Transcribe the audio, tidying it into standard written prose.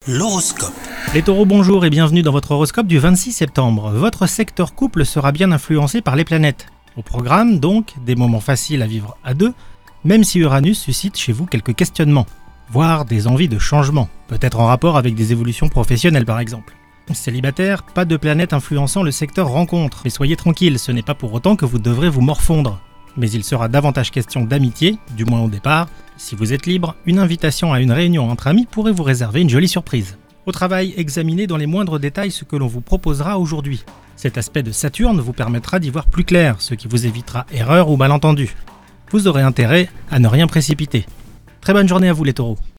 L'horoscope. Les taureaux, bonjour et bienvenue dans votre horoscope du 26 septembre. Votre secteur couple sera bien influencé par les planètes. Au programme, donc, des moments faciles à vivre à deux, même si Uranus suscite chez vous quelques questionnements, voire des envies de changement, peut-être en rapport avec des évolutions professionnelles par exemple. Célibataire, pas de planète influençant le secteur rencontre, mais soyez tranquille, ce n'est pas pour autant que vous devrez vous morfondre. Mais il sera davantage question d'amitié, du moins au départ. Si vous êtes libre, une invitation à une réunion entre amis pourrait vous réserver une jolie surprise. Au travail, examinez dans les moindres détails ce que l'on vous proposera aujourd'hui. Cet aspect de Saturne vous permettra d'y voir plus clair, ce qui vous évitera erreur ou malentendu. Vous aurez intérêt à ne rien précipiter. Très bonne journée à vous les taureaux.